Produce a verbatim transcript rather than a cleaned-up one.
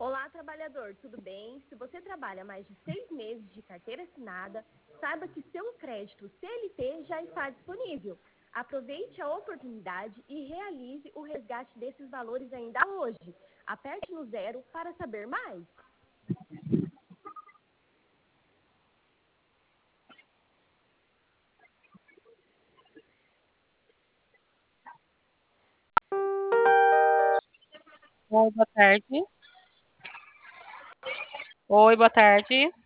Olá, trabalhador, tudo bem? Se você trabalha mais de seis meses de carteira assinada, saiba que seu crédito C L T já está disponível. Aproveite a oportunidade e realize o resgate desses valores ainda hoje. Aperte no zero para saber mais. Oi, boa tarde. Oi, boa tarde.